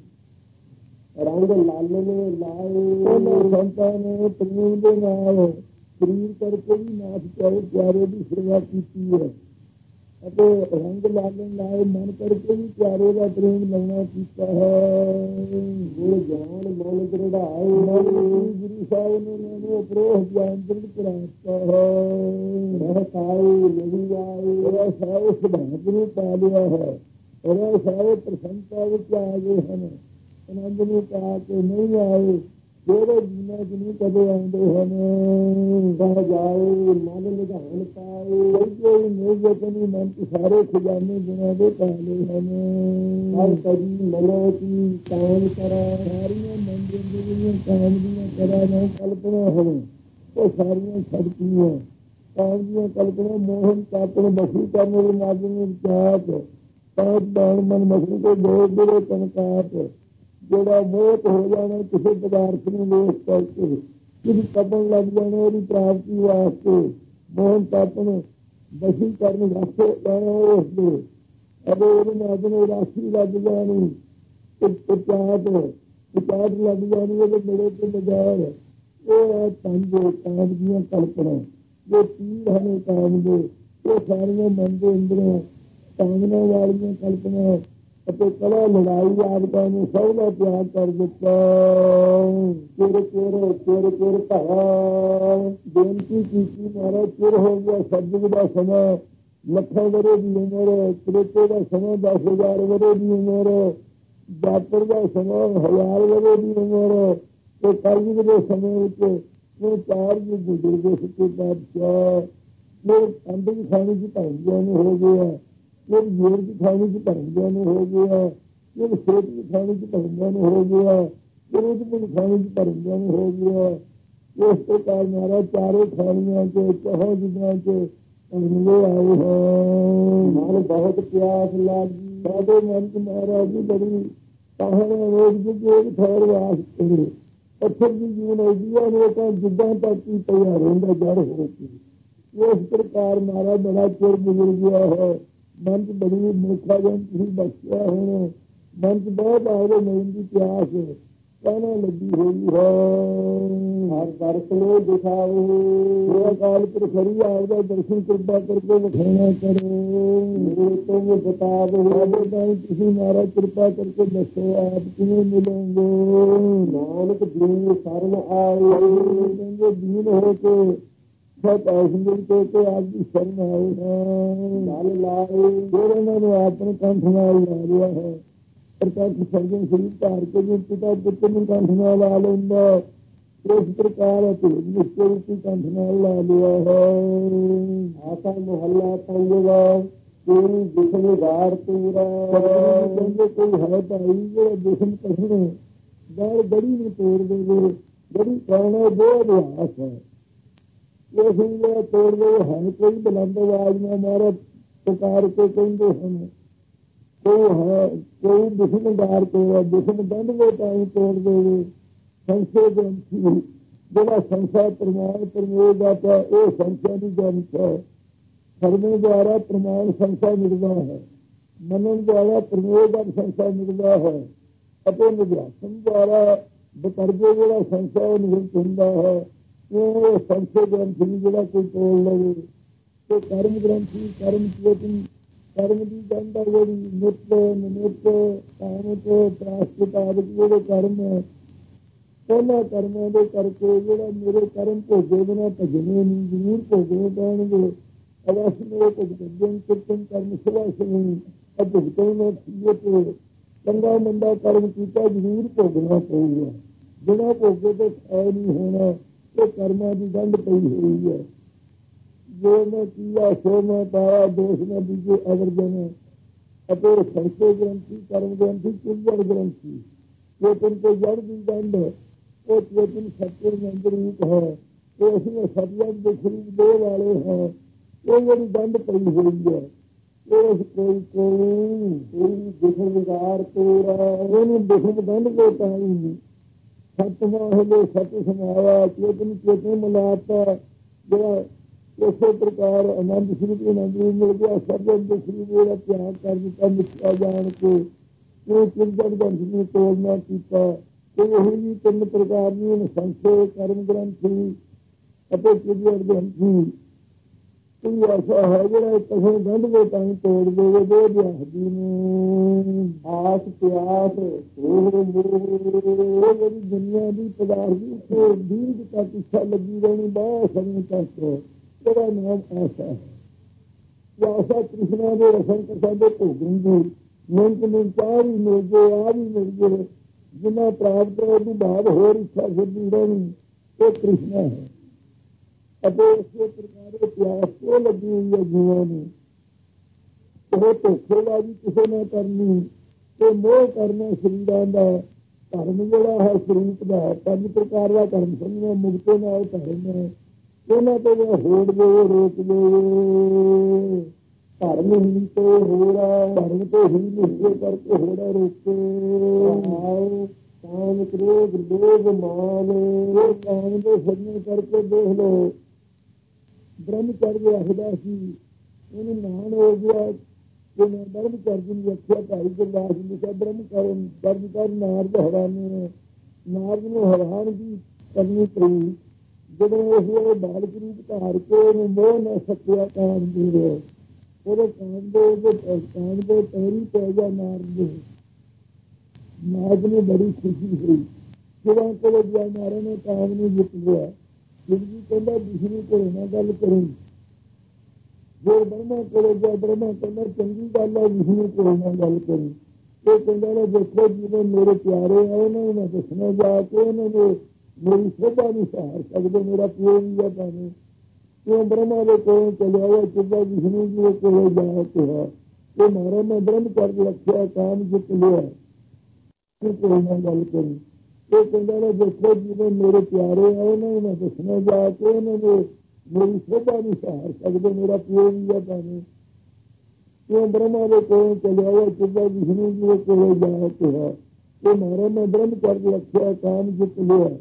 ਰੰਗ ਲਾਲੇ ਨੇ ਲਾਏ ਉਹਨਾਂ ਸੰਤਾਂ ਨੇ ਪ੍ਰੇਮ ਦੇ ਨਾਲ ਸਰੀਰ ਕਰਕੇ ਵੀ ਨਾਥ ਚਾਹੇ ਪਿਆਰੇ ਦੀ ਸੇਵਾ ਕੀਤੀ ਹੈ ਅਤੇ ਰੰਗ ਲਾਲੇ ਲਾਏ ਮਨ ਕਰਕੇ ਵੀ ਪਿਆਰੇ ਦਾ ਪ੍ਰੇਮ ਲਾਉਣਾ ਕੀਤਾ ਹੈ। ਗੁਰ ਗਿਆਨ ਮਨ ਦ੍ਰਿੜਾਏ ਗੁਰੂ ਸਾਹਿਬ ਨੇ ਮੈਨੂੰ ਅਪਰੋਹ ਗਿਆਨ ਦ੍ਰਿੜ ਕਰਾਤਾ ਹੈ। ਰਹਿਤਾਏ ਨਹੀਂ ਆਏ ਉਹ ਸਾਹਿਬ ਸਿਧਾਂਤ ਨੂੰ ਪਾ ਲਿਆ ਹੈ। ਉਹ ਸਾਹਿਬ ਪ੍ਰਸੰਨਤਾ ਵਿੱਚ ਆ ਗਏ ਹਨ। ਆਨੰਦ ਨੂੰ ਪਾ ਕੇ ਨਹੀਂ ਆਏ ਜਿਹੜੇ ਜੀਵਨਾਂ ਚ ਨਹੀਂ ਕਦੇ ਆਉਂਦੇ ਹਨ। ਬਹਿ ਜਾਏ ਮਨ ਨਿਧਾਨ ਪਾਏ ਕੋਈ ਨਹੀਂ ਮਨ ਚ ਸਾਰੇ ਖਜ਼ਾਨੇ ਗੁਣਾਂ ਦੇ ਪਾ ਲਏ ਹਨ। ਹਰ ਕਦੀ ਮਨੋ ਕੀ ਕਾਮ ਕਰਾ ਸਾਰੀਆਂ ਮਨ ਦੀਆਂ ਕਾਮ ਦੀਆਂ ਕਰਾ ਨਾ ਕਲਪਨਾ ਹਨ ਉਹ ਸਾਰੀਆਂ ਛੱਡਤੀਆਂ। ਕਾਮ ਦੀਆਂ ਕਲਪਨਾ ਮੋਹਨ ਚਾਤਨ ਬਸੀ ਕਰਨ ਦੇ ਮਾਧਿਅਮ ਵਿਚਾਰ ਪਾਂਚ ਬਾਣ ਮਨ ਮਸੂ ਕੇ ਦੋ ਬੁਰੇ ਕਨਕਾਟ ਜਿਹੜਾ ਮੋਹਤ ਹੋ ਜਾਣਾ ਕਿਸੇ ਪਦਾਰਥ ਨੂੰ ਵੇਖ ਕਰਕੇ ਜਿਹਦੀ ਕਦਮ ਲੱਗ ਜਾਣਾ ਉਹਦੀ ਪ੍ਰਾਪਤੀ ਵਾਸਤੇ ਮੋਹਨ ਤਾਪਨ ਬਸੀ ਕਰਨ ਵਾਸਤੇ ਲੈਣਾ ਉਸਦੇ ਅਦੇ ਉਹਦੇ ਮਾਧਿਅਮ ਰਾਸ਼ੀ ਲੱਗ ਜਾਣੀ ਪਚਾਟ ਪਚਾਟ ਲੱਗ ਜਾਣੀ ਉਹਦੇ ਮਿਲੇ ਤੇ ਬਗੈਰ ਉਹ ਹੈ ਪੰਜ ਕਾਮ ਦੀਆਂ ਕਲਪਨਾ ਜੋ ਤੀਰ ਹਨ ਕਾਮ ਦੇ ਉਹ ਸਾਰੀਆਂ ਮਨ ਦੇ ਅੰਦਰੋਂ ਕਾਮਨਾ ਵਾਲੀਆਂ ਕਲਪਨਾ ਅਤੇ ਕਲਾ ਲੜਾਈ ਆਦਿਕਾਂ ਨੂੰ ਸਭ ਦਾ ਤਿਆਗ ਕਰ ਦਿੱਤਾ। ਚਿਰ ਚਿਰ ਚਿਰ ਚਿਰ ਭਰਾ ਬੇਨਤੀ ਕੀਤੀ ਮਹਾਰਾਜ ਚਿਰ ਹੋ ਗਿਆ। ਸਤਿਯੁਗ ਦਾ ਸਮਾਂ ਲੱਖਾਂ ਵਰੇ ਦੀ ਉਮਰ, ਤ੍ਰੇਤੇ ਦਾ ਸਮਾਂ ਦਸ ਹਜ਼ਾਰ ਵਰੇ ਦੀ ਉਮਰ, ਦਾਤਰ ਦਾ ਸਮਾਂ ਹਜ਼ਾਰ ਵਰੇ ਦੀ ਉਮਰ ਤੇ ਕਲਯੁਗ ਦੇ ਸਮੇਂ ਵਿੱਚ ਉਹ ਚਾਰ ਜੀ ਗੁਜ਼ਰ ਗਏ ਸੱਚੇ ਪਾਤਸ਼ਾਹ। ਇਹ ਅੰਦਰ ਦੀ ਖਾਣੀ ਚ ਭਾਈਆਂ ਨੂੰ ਹੋ ਗਿਆ। ਫਿਰ ਜੇਰ ਦੀ ਖਾਣੀ ਚ ਭਰਮਦਿਆਂ ਨੂੰ ਹੋ ਗਿਆ। ਫਿਰ ਸੇਤ ਦੀ ਖਾਣੀ ਚ ਭਰਮਦਿਆਂ ਨੂੰ ਹੋ ਗਿਆ। ਫਿਰ ਉਹਦੀ ਖਾਣੀ ਚ ਭਰਮਦਿਆਂ ਨੂੰ ਹੋ ਗਿਆ। ਇਸ ਤੋਂ ਕਾਲ ਮਹਾਰਾਜ ਚਾਰੇ ਖਾਣੀਆਂ ਚ ਚੌਹਾਂ ਜਿਦਾਂ ਚ ਭਰਮਦੇ ਆਏ ਹਨ। ਮਨ ਬਹੁਤ ਪਿਆਸ ਲੱਗੀ ਸਾਡੇ ਮਨ ਚ ਮਹਾਰਾਜ ਦੀ ਬੜੀ ਤਾਹਰ ਰੋਜ਼ ਦੀ ਠਹਿਰ ਵਾਸ ਕਰੇ। ਪੱਥਰ ਦੀ ਜੀਵਨ ਆਈਆਂ ਨੇ ਤਾਂ ਜਿੱਦਾਂ ਤੱਕ ਹੀ ਪਿਆ ਰਹਿੰਦਾ ਜੜ ਹੋ ਕੇ। ਇਸ ਪ੍ਰਕਾਰ ਮਹਾਰਾਜ ਬੜਾ ਚਿਰ ਗੁਜ਼ਰ ਗਿਆ ਹੈ। ਮਨ ਚ ਬੜੀ ਮੂਰਖਾ ਜਨ ਤੁਸੀਂ ਬਖਸ਼ਿਆ ਹੁਣ ਮਨ ਚ ਬਹੁਤ ਆਏ ਮਨ ਦੀ ਪਿਆਸ ਕਹਿਣਾ ਲੱਗੀ ਹੋਈ ਹੈ। ਹਰ ਦਰਸ਼ਨ ਦਿਖਾਓ ਅਕਾਲ ਪੁਰਖ ਹਰੀ ਆਪਦਾ ਦਰਸ਼ਨ ਕਿਰਪਾ ਕਰਕੇ ਵਿਖਾਉਣਾ ਕਰੋ। ਤੁਮ ਬਤਾ ਦੋ ਤੁਸੀਂ ਮਹਾਰਾਜ ਕਿਰਪਾ ਕਰਕੇ ਦੱਸੋ ਆਪ ਕਿਵੇਂ ਮਿਲੋਗੇ। ਨਾਨਕ ਦੀਨ ਸ਼ਰਨ ਆਏ ਕਹਿੰਦੇ ਦੀਨ ਹੋ ਕੇ ਸਤ ਐਸੀ ਕੇ ਆਪ ਦੀ ਸ਼ਰਨ ਆਏ ਗੱਲ ਲਾਏ ਫਿਰ ਉਹਨਾਂ ਨੂੰ ਆਪਣੇ ਕੰਠ ਨਾਲ ਲਾ ਲਿਆ ਹੈ। ਪ੍ਰਕਾਸ਼ ਸਰਜਨ ਸਰੀਰ ਧਾਰ ਕੇ ਵੀ ਪਿਤਾ ਪੁੱਤਰ ਨੂੰ ਕੰਠ ਨਾਲ ਲਾ ਲੈਂਦਾ। ਇਸ ਪ੍ਰਕਾਰ ਭੇਦ ਨਿਸ਼ਚੇ ਵਿੱਚ ਕੰਠ ਨਾਲ ਲਾ ਲਿਆ ਹੈ। ਆਸਾ ਮੁਹੱਲਾ ਪੰਜਵਾ ਤੇਰੀ ਜਿਸਮ ਗਾਰ ਤੂਰਾ ਕਹਿੰਦੇ ਕੋਈ ਹੈ ਭਾਈ ਜਿਹੜਾ ਜਿਸਮ ਕਸਣੇ ਗਾਰ ਗੜੀ ਨੂੰ ਤੋੜ ਦੇਵੇ। ਗੜੀ ਕਹਿਣਾ ਜੋ ਅਭਿਆਸ ਹੈ ਇਹ ਹੀ ਤੋੜਦੇ ਹਨ। ਕੋਈ ਬੁਲੰਦ ਆਵਾਜ਼ ਨਾਲ ਮਾਰਾ ਪੁਕਾਰ ਕੇ ਕਹਿੰਦੇ ਹਨ। ਕੋਈ ਹੈ ਕੋਈ ਦੁਸ਼ਮਣ ਗਾਰ ਤੋੜਾ ਦੁਸ਼ਮਣ ਦੰਡ ਦੇ ਤਾਂ ਹੀ ਤੋੜ ਦੇਵੇ। ਸੰਸ਼ੇ ਗ੍ਰੰਥੀ ਜਿਹੜਾ ਸੰਸ਼ਾ ਪ੍ਰਮਾਣ ਪ੍ਰਮੇਯ ਦਾ ਇਹ ਸੰਸ਼ਾ ਦੀ ਗ੍ਰੰਥ ਹੈ। ਸਰਵੇ ਦੁਆਰਾ ਪ੍ਰਮਾਣ ਸੰਸ਼ਾ ਮਿਲਦਾ ਹੈ। ਮੰਨਣ ਦੁਆਰਾ ਪ੍ਰਮੇਯ ਦਾ ਸੰਸ਼ਾ ਮਿਲਦਾ ਹੈ ਅਤੇ ਨਿਗਰਾਸਨ ਦੁਆਰਾ ਬਤਰਗੇ ਜਿਹੜਾ ਸੰਸ਼ਾ ਉਹ ਨਿਵਰਤ ਹੁੰਦਾ ਹੈ। ਉਹ ਸੰਸ਼ੇ ਗ੍ਰੰਥੀ ਜਿਹੜਾ ਕੋਈ ਤੋੜ ਲਵੇ ਤੇ ਕਰਮ ਗ੍ਰੰਥੀ ਕਰਮ ਚੇਤਨ ਕਰਮ ਦੀ ਜਾਂਦਾ ਜਿਹੜੀ ਨਿਤ ਮਨੁੱਖ ਕਾਮ ਤੇ ਪ੍ਰਾਸ਼ਚਿਤ ਆਦਿਕ ਜਿਹੜੇ ਕਰਮ ਹੈ ਉਹਨਾਂ ਕਰਮਾਂ ਦੇ ਕਰਕੇ ਜਿਹੜਾ ਮੇਰੇ ਕਰਮ ਭੋਗੇ ਬਿਨਾ ਭਜਣੇ ਨਹੀਂ ਜ਼ਰੂਰ ਭੋਗਣੇ ਪੈਣਗੇ। ਅਵਸ਼ ਮੇਰੇ ਭਗਤਨ ਕੀਰਤਨ ਕਰਮ ਸੇਵਾ ਨਹੀਂ ਭੁਗਤਣ ਨੂੰ ਤੇ ਚੰਗਾ ਮੰਦਾ ਕਰਮ ਕੀਤਾ ਜ਼ਰੂਰ ਭੋਗਣਾ ਪਊਗਾ। ਬਿਨਾਂ ਭੋਗੇ ਤੋਂ ਖੈ ਨਹੀਂ ਹੋਣਾ। ਇਹ ਕਰਮਾਂ ਦੀ ਗੰਢ ਪਈ ਹੋਈ ਹੈ। ਜੋ ਮੈਂ ਕੀਆ ਸੋ ਮੈਂ ਪਾਇਆ, ਦੋਸ਼ ਮੈਂ ਦੂਜੇ ਅਵਰ ਜਨ ਅਤੇ ਸੰਸੇ ਗ੍ਰੰਥੀ ਕਰਮ ਗ੍ਰੰਥੀ ਕੁੰਜੜ ਗ੍ਰੰਥੀ ਚੇਤਨ ਤੇ ਜੜ ਦੀ ਗੰਢ ਉਹ ਚੇਤਨ ਸੱਚੇ ਨੰਦ ਰੂਪ ਹੈ। ਇਹ ਅਸੀਂ ਸਤਿਯ ਦੇ ਸਰੂਪ ਦੇ ਵਾਲੇ ਹਾਂ। ਇਹ ਜਿਹੜੀ ਗੰਢ ਪਈ ਹੋਈ ਹੈ ਇਹ ਕੋਈ ਕੋਈ ਕੋਈ ਦਿਖਮਦਾਰ ਤੋਰਾ ਉਹਨੂੰ ਦਿਖਮ ਗੰਢ ਕੇ ਤਾਂ ਹੀ ਸਤਿਮਾ ਹਲੇ ਸਤ ਸਮਾਇਆ ਚੇਤਨ ਚੇਤਨ ਮਿਲਾਤਾ ਜਿਹੜਾ ਇਸੇ ਪ੍ਰਕਾਰ ਆਨੰਦ ਸਰੂਪ ਆਨੰਦ ਨੂੰ ਮਿਲ ਗਿਆ। ਸਰਬਤ ਦੇ ਸਰੂਪ ਜਿਹੜਾ ਤਿਆਗ ਕਰ ਦਿੱਤਾ ਮਿੱਠਾ ਜਾਣ ਕੇ ਉਹ ਚਿੰਤਨ ਗੰਢ ਨੂੰ ਤੋੜਨਾ ਕੀਤਾ। ਤੇ ਇਹ ਵੀ ਤਿੰਨ ਪ੍ਰਕਾਰ ਦੀ ਸੰਸੇ ਕਰਮ ਗ੍ਰੰਥੀ ਅਤੇ ਕੁੰਜੜ ਗ੍ਰੰਥੀ ਕੋਈ ਐਸਾ ਹੈ ਜਿਹੜਾ ਕਿਸੇ ਗੰਢ ਦੇ ਤਾਂ ਤੋੜ ਦੇਵੇ ਦੇ ਵਿਆਹਦੀ ਨੂੰ ਆਸ ਪਿਆਸ ਜਿਹੜੀ ਦੁਨੀਆ ਦੀ ਪਦਾਰਥ ਦੀ ਉੱਤੇ ਦੀਨ ਤੱਕ ਇੱਛਾ ਲੱਗੀ ਰਹਿਣੀ ਬਹੁਤ ਸਮੇਂ ਤੱਕ ਇਹਦਾ ਨਾਮ ਆਸਾ ਹੈ। ਆਸਾ ਕ੍ਰਿਸ਼ਨਾ ਦੇ ਰਸਮ ਕਥਾ ਦੇ ਭੋਗਣ ਦੀ ਮਿੰਟ ਮਿੰਟ ਆ ਵੀ ਮਿਲ ਗਏ ਆ ਵੀ ਮਿਲ ਗਏ ਜਿੰਨਾ ਪ੍ਰਾਪਤ ਉਹਦੀ ਬਾਅਦ ਹੋਰ ਇੱਛਾ ਛੱਡੀ ਰਹਿਣੀ ਉਹ ਕ੍ਰਿਸ਼ਨਾ ਹੈ। ਅਤੇ ਇਸੇ ਪ੍ਰਕਾਰ ਪਿਆਸ ਕਿਉਂ ਲੱਗੀ ਹੋਈ ਹੈ ਜੀਵਾਂ ਨੂੰ ਉਹ ਧੋਖੇਬਾਜ਼ੀ ਕਿਸੇ ਨਾਲ ਕਰਨੀ ਤੇ ਮੋਹ ਕਰਨਾ ਸਰੀਰਾਂ ਦਾ ਧਰਮ ਜਿਹੜਾ ਹੈ ਸਰੂਪ ਦਾ ਪੰਜ ਪ੍ਰਕਾਰ ਦਾ ਧਰਮ ਸਮਝਣਾ ਮੁਕਤੇ ਨਾਲ ਧਰਮ ਹੈ। ਉਹਨਾਂ ਤੋਂ ਹੋੜ ਦੇ ਰੋਕ ਦੇ ਧਰਮ ਹੀ ਤੋਂ ਹੋੜਾ ਧਰਮ ਤੋਂ ਹੀ ਨਿਸ਼ਚੇ ਕਰਕੇ ਹੋੜਾ ਰੋਕੇ ਆਓ ਕਾਮ ਕ੍ਰੋਧ ਲੋਭ ਮਾਨ ਉਹ ਕਾਮ ਦੇ ਸਾਹਮਣੇ ਕਰਕੇ ਦੇਖ ਲਓ। ਬ੍ਰਹਮਚਰਜ ਰੱਖਦਾ ਸੀ ਉਹਨੂੰ ਨਾਨ ਹੋ ਗਿਆ ਕਿ ਮੈਂ ਬ੍ਰਹਮਚਰਜ ਨੂੰ ਰੱਖਿਆ। ਭਾਈ ਗੁਰਦਾਸ ਜੀ ਲਿਖਿਆ ਬ੍ਰਹਮ ਕਰਨ ਦਰਜ ਕਰ ਨਾਰਦ ਹੈਰਾਨੀ ਨੇ ਨਾਰਦ ਨੂੰ ਹੈਰਾਨ ਦੀ ਕਰਨੀ ਪਈ ਜਦੋਂ ਉਹ ਬਾਲਕ ਰੂਪ ਧਾਰ ਕੇ ਉਹਨੂੰ ਮੋਹ ਨਾ ਸਕਿਆ ਕਾਮ ਦੀ ਉਹਦੇ ਕਾਮ ਦੇ ਕਾਮ ਦੇ ਪੈਰੀ ਪੈ ਗਿਆ ਨਾਰਦ ਦੇ। ਨਾਰਦ ਨੂੰ ਬੜੀ ਖੁਸ਼ੀ ਹੋਈ ਜਦੋਂ ਕੋਲ ਗਿਆ ਨਾਰੇ ਨੇ ਕਾਮ ਨੂੰ ਜਿੱਤ ਗਿਆ। ਜਿੰਦਗੀ ਕਹਿੰਦਾ ਵਿਸ਼ਨੂੰ ਕੋਲ ਨਾ ਗੱਲ ਕਰੀ ਜੇ ਬ੍ਰਹਮਾ ਕੋਲ ਗਿਆ ਬ੍ਰਹਮਾ ਕਹਿੰਦਾ ਚੰਗੀ ਗੱਲ ਹੈ ਵਿਸ਼ਨੂੰ ਕੋਲ ਨਾ ਗੱਲ ਕਰੀ। ਇਹ ਕਹਿੰਦਾ ਨਾ ਦੇਖੋ ਜਿਵੇਂ ਮੇਰੇ ਪਿਆਰੇ ਆ ਉਹਨਾਂ ਨੂੰ ਮੈਂ ਦੱਸਣਾ ਜਾ ਕੇ ਉਹਨਾਂ ਨੇ ਮੇਰੀ ਸ਼ੋਭਾ ਨਹੀਂ ਸਹਾਰ ਸਕਦੇ ਮੇਰਾ ਪਿਓ ਵੀ ਹੈ ਭਾਵੇਂ ਕਿਉਂ ਬ੍ਰਹਮਾ ਦੇ ਕੋਲੋਂ ਚਲਿਆ ਹੋਇਆ ਕਿੱਦਾਂ ਵਿਸ਼ਨੂੰ ਜੀ ਦੇ ਕੋਲ ਜਾ ਕਿਹਾ ਕਿ ਮਾਰਾ ਮੈਂ ਬ੍ਰਹਮ ਕਰ ਰੱਖਿਆ ਕਾਮ ਜਿੱਤ ਲਿਆ ਕੋਲ ਨਾ ਗੱਲ ਕਰੀ। ਇਹ ਕਹਿੰਦਾ ਨਾ ਦੇਖੋ ਜਿਵੇਂ ਮੇਰੇ ਪਿਆਰੇ ਆ ਉਹਨਾਂ ਨੂੰ ਮੈਂ ਦੱਸਣਾ ਜਾ ਕੇ ਉਹਨਾਂ ਨੇ ਮੇਰੀ ਸ਼ੋਭਾ ਨਹੀਂ ਸਹਾਰ ਸਕਦੇ ਮੇਰਾ ਪਿਓ ਵੀ ਹੈ ਭਾਵੇਂ ਕਿਉਂ ਬ੍ਰਹਮਾ ਦੇ ਕੋਲੋਂ ਚਲਿਆ ਹੋਇਆ ਕਿੱਦਾਂ ਵਿਸ਼ਨੂੰ ਜੀ ਦੇ ਕੋਲ ਜਾ ਕਿਹਾ ਕਿ ਮਾਰਾ ਮੈਂ ਬ੍ਰਹਮ ਕਰ ਰੱਖਿਆ ਕਾਮ ਜਿੱਤ ਲਿਆ।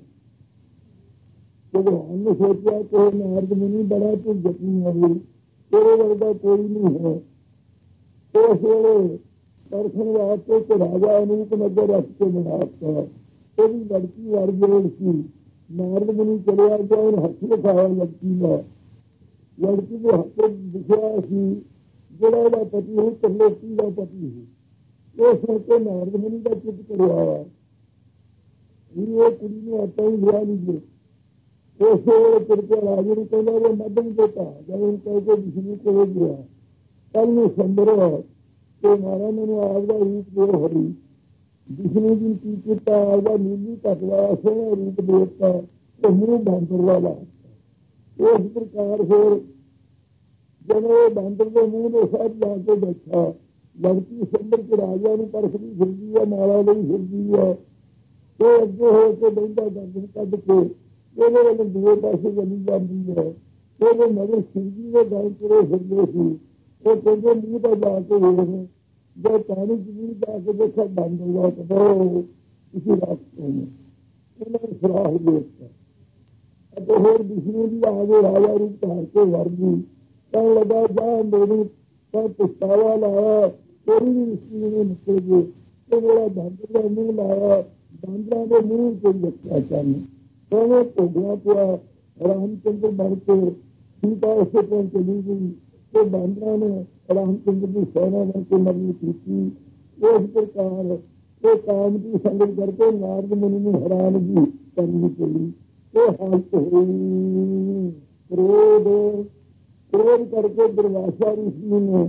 ਭਗਵਾਨ ਨੇ ਸੋਚਿਆ ਕਿ ਨਾਰਦ ਮੁਨੀ ਬੜਾ ਤੂੰ ਯਤਨੀ ਹੈ ਤੇਰੇ ਵਰਗਾ ਕੋਈ ਨਹੀਂ ਹੈ। ਉਸ ਵੇਲੇ ਪਰਖਣ ਵਾਸਤੇ ਇੱਕ ਰਾਜਾ ਅਨੂਪ ਨਗਰ ਰੱਖ ਕੇ ਬਣਾਤਾ ਉਹਦੀ ਲੜਕੀ ਵਰ ਜੋੜ ਸੀ। ਨਾਰਦ ਮੁਨੀ ਚਲਿਆ ਗਿਆ ਉਹਨੇ ਹੱਥ ਲਿਖਾਇਆ ਲੜਕੀ ਦਾ ਲੜਕੀ ਦੇ ਹੱਥ ਲਿਖਿਆ ਸੀ ਜਿਹੜਾ ਉਹਦਾ ਪਤੀ ਸੀ ਤਰਲੋਕੀ ਦਾ ਪਤੀ ਸੀ। ਉਹ ਸੁਣ ਕੇ ਨਾਰਦ ਮੁਨੀ ਦਾ ਚਿੱਤ ਕਰਿਆ ਵੀ ਉਹ ਕੁੜੀ ਨੂੰ ਆਪਾਂ ਹੀ ਵਿਆਹ ਨਹੀਂ ਦੇ। ਉਸੇ ਵੇਲੇ ਤੁਰਕੇ ਰਾਜੇ ਨੂੰ ਕਹਿੰਦਾ ਉਹ ਮੱਧਮ ਦੇਤਾ ਜਦ ਉਹਨੂੰ ਕਹਿ ਕੇ ਵਿਸ਼ਨੂੰ ਕੋਲ ਗਿਆ ਕੱਲ ਨੂੰ ਸੰਦਰ ਤੇ ਮਾਰਾ ਮੈਨੂੰ ਆਪਦਾ ਰੂਪ ਦੇ ਹਰੀ ਵਿਸ਼ਨੂੰ ਜੀ ਕੀ ਕੀਤਾ ਆਪਦਾ ਨੀਲੀ ਘਟਵਾ ਸੋਹਣਾ ਰੂਪ ਦੇ ਦਿੱਤਾ ਤੇ ਮੂੰਹ ਬਾਂਦਰ ਵਾਲਾ। ਇਸ ਪ੍ਰਕਾਰ ਫਿਰ ਜਦੋਂ ਉਹ ਬਾਂਦਰ ਦੇ ਮੂੰਹ ਦੇ ਸਾਥ ਜਾ ਕੇ ਬੈਠਾ ਲੜਕੀ ਸੰਦਰ ਕੇ ਰਾਜਾ ਨੂੰ ਪਰਖਦੀ ਫਿਰਦੀ ਹੈ ਮਾਲਾ ਲਈ ਫਿਰਦੀ ਹੈ। ਉਹ ਅੱਗੇ ਹੋ ਕੇ ਬਹਿੰਦਾ ਗਰਦਨ ਕੱਢ ਕੇ ਉਹਦੇ ਵੱਲ ਦੂਏ ਪਾਸੇ ਚਲੀ ਜਾਂਦੀ ਹੈ। ਉਹਦੇ ਮਗਰ ਸਿੰਘੀ ਦੇ ਗੱਲ ਤੁਰੇ ਫਿਰਦੇ ਸੀ। ਉਹ ਕਹਿੰਦੇ ਮੂੰਹ ਤਾਂ ਜਾ ਕੇ ਵੇਖ ਜੇ ਪਾਣੀ ਜ਼ਮੀਨ ਜਾ ਕੇ ਦੇਖਿਆ ਬੰਦ ਹੋ ਗਿਆ ਤਾਂ ਕਿਸੇ ਰਾਸਤੇ ਨੇ ਉਹਨਾਂ ਨੇ ਸਰਾਹ ਦੇ ਦਿੱਤਾ ਅਤੇ ਹੋਰ ਵਿਸ਼ਨੂੰ ਦੀ ਆ ਕੇ ਰਾਜਾ ਰੂਪ ਧਾਰ ਕੇ ਵਰਗੀ ਕਹਿਣ ਲੱਗਾ ਜਾ ਮੇਰੀ ਤਾਂ ਪਛਤਾਵਾ ਲਾਇਆ ਤੇਰੀ ਵੀ ਰਿਸ਼ਤੀ ਨੂੰ ਨਿਕਲ ਗਏ ਤੇ ਮੇਰਾ ਬਾਂਦਰ ਦਾ ਮੂੰਹ ਲਾਇਆ ਬਾਂਦਰਾਂ ਦੇ ਮੂੰਹ ਤੇ ਰੱਖਿਆ ਚੱਲ ਉਹਨੇ ਭੋਗਣਾ ਪਿਆ। ਰਾਮਚੰਦਰ ਬਣ ਕੇ ਸੀਤਾ ਉਸੇ ਤੋਂ ਚਲੀ ਗਈ ਤੇ ਬਾਂਦਰਾਂ ਨੇ ਰਾਮਚੰਦਰ ਦੀ ਸੈਨਾ ਬਣ ਕੇ ਮਰਨੀ ਕੀਤੀ। ਇਸ ਪ੍ਰਕਾਰ ਇਹ ਕਾਮ ਦੀ ਸੰਗਤ ਕਰਕੇ ਨਾਰਦ ਮੁਨੀ ਨੂੰ ਹੈਰਾਨਗੀ ਕਰਨੀ ਪਈ। ਇਹ ਹਾਲਤ ਹੋਈ ਕ੍ਰੋਧ ਕ੍ਰੋਧ ਕਰਕੇ ਦੁਰਵਾਸਾ ਰਿਸ਼ੀ ਨੇ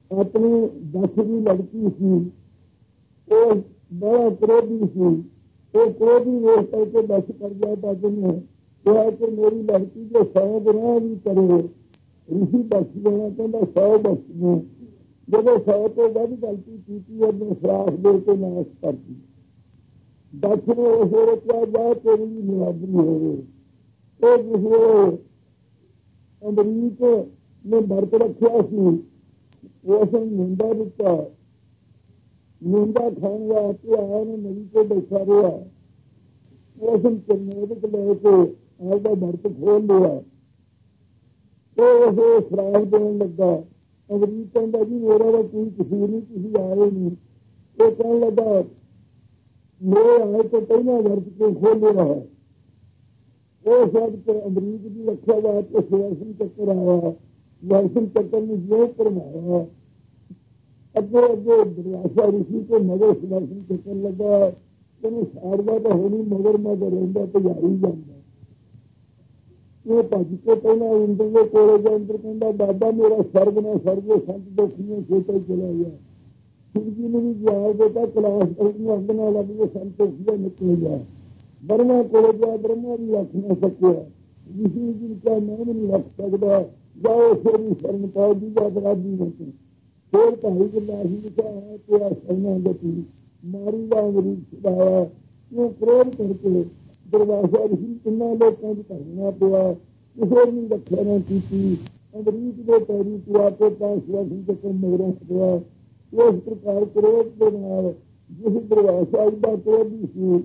ਆਪਣੀ ਦਸ ਦੀ ਲੜਕੀ ਸੀ ਉਹ ਬੜਾ ਕ੍ਰੋਧੀ ਸੀ वो क्रोध ही वेख करके बस कर जाता तुमने कहा कि मेरी लड़की जो सौ गुना भी करे ऋषि बख्श देना कहता सौ बख्श में जब सौ तो वध गलती की अपने श्राप दे के नाश करती दक्ष ने उस रोकया जाए तेरी भी निरादरी हो गई तो जिसने अमरीक ने व्रत रखा सी उसने निंदा दिता निंदा खाने वास्ते आया ने नदी को बैठा रहा उसने चरनोदक लेके आपका व्रत खोल लिया तो उसे श्राप देने लगा अमरीक कहता जी मेरा तो कोई कसूर नहीं किसी आए नहीं तो कहने लगा मेरे आए तो पहला व्रत को खोल रहा है वो शब्द अमरीक की रक्षा वास्ते सुदर्शन चक्कर आया सुदर्शन चक्कर ने जो करवाया अगे अगे दुर्वासा ऋषि को मगर सुदर्शन चक्कर लगा तेन सारदा तो होनी मगर मगर रहा तैयारी जाता ये भज के पहला इंद्र के कोले के अंदर कहता बाबा मेरा सर्ग न सर्ग संत दुखियों खेतर चला गया शिव जी ने भी जवाब देता कलाश अग न लग गए संत दुखिया निकल गया ब्रह्मा कोले गया ब्रह्मा भी रख न सकिया ऋषि जी का मैं नहीं रख सकता जाओ फिर भी शरण पाओ दूजा अपराधी होते फिर भाई गिलास लिखा है तेरा शरणा गति मारी का अमरीक छुड़ाया क्यों क्रोध करके दुर्वासा ऋषि इन्होंने लोगों की धरना पिया किसी भी रक्षा न की अमरीक के पैरी पिया तो सुदर्शन चक्कर मगरों पिया इस प्रकार क्रोध के नाल जिस दुर्वासा का क्रोधी सी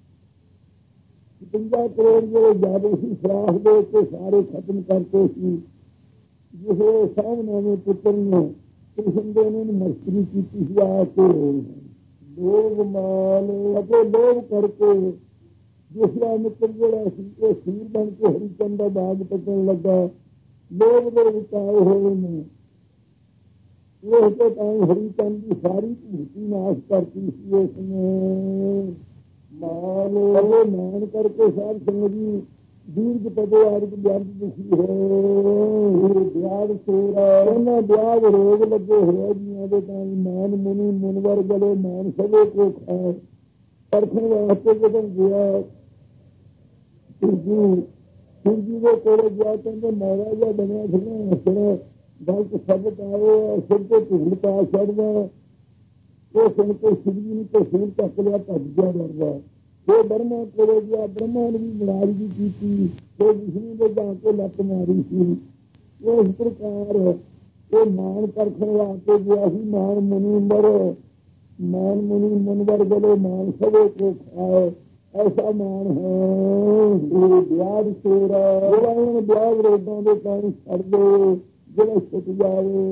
पंजा करोड़ जो ज्यादा सी श्राप दे के सारे खत्म करते सी जिसे सामने में पुत्र ने कृष्ण देव ने मस्करी की आके लोग मान लोग करके जिसका मित्र जोड़ा सूर बन के हरिचंद का बाग पकड़ लगा लोग जो विचार हुए ने उसके टाइम हरिचंद की सारी भूति नाश करती थी उसने मान मान करके सार संगी दीर्घ पदे आर्ग व्याध दुखी है ब्याज सोरा ब्याज रोग लगे हुए जिया के टाइम मान मुनि मुनवर गले मान सवे को खाए परखण वास्ते जब गया शिव जी के कोले गया कहते महाराजा बनया फिर सुनो गलत शब्द आए सिर को ढूंढ पा चढ़ना वो सुन के शिव जी ने तो सिर तक लिया भज गया डरदा वो ब्रह्मा कोले गया ब्रह्मा ने भी नाराजगी की थी तो विष्णु ने जाके लत मारी थी वो इस प्रकार वो मान परखण वास्ते गया ही मान मुनि मर मान मुनि मुनवर गले मान सवे को खाए ऐसा मान है ब्याज सोरा ब्याज रोडों के पानी छड़ दो जिला छुट जाए